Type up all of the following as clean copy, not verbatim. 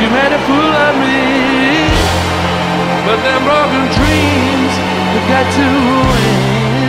You made a fool of me, but them broken dreams have got to end.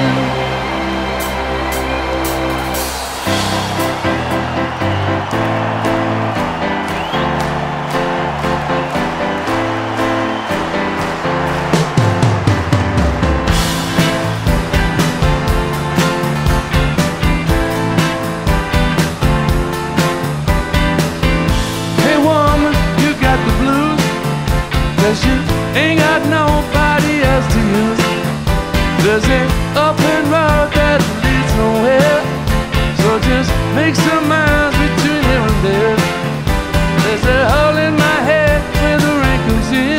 You ain't got nobody else to use. There's an open road that leads nowhere, so just make some miles between here and there. There's a hole in my head where the rain comes in.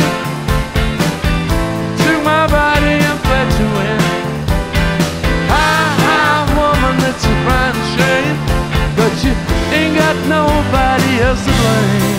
Took my body and fled to win. Hi, woman, that's a crying shame, but you ain't got nobody else to blame.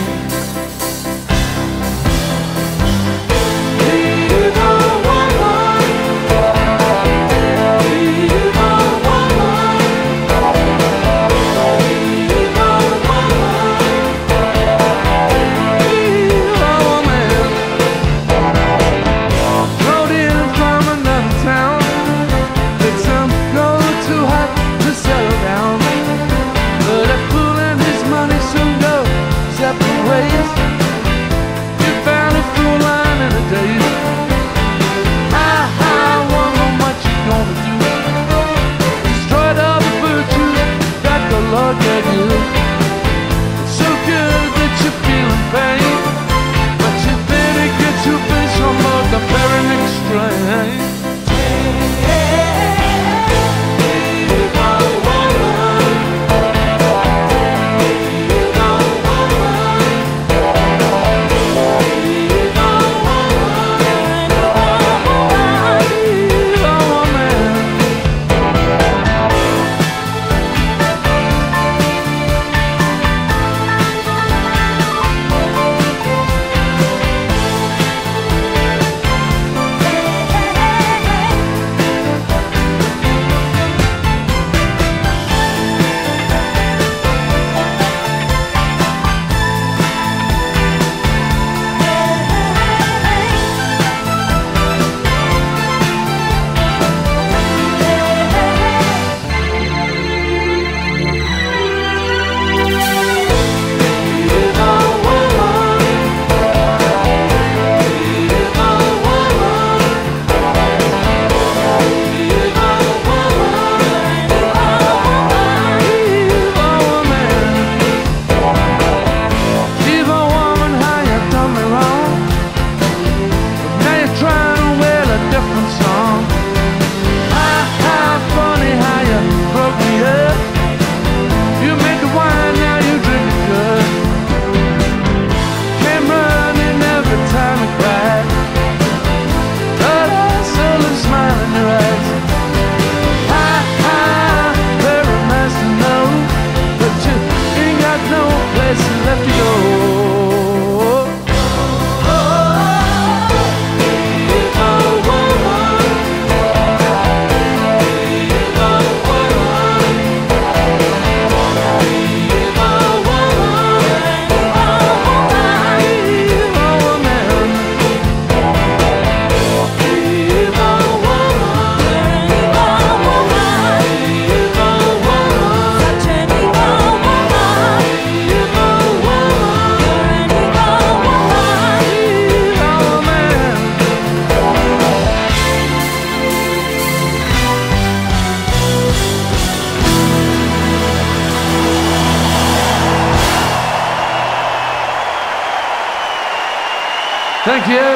Thank you.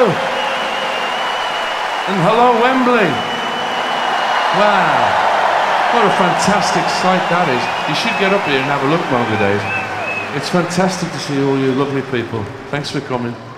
And hello, Wembley. Wow. What a fantastic sight that is. You should get up here and have a look one of the days. It's fantastic to see all you lovely people. Thanks for coming.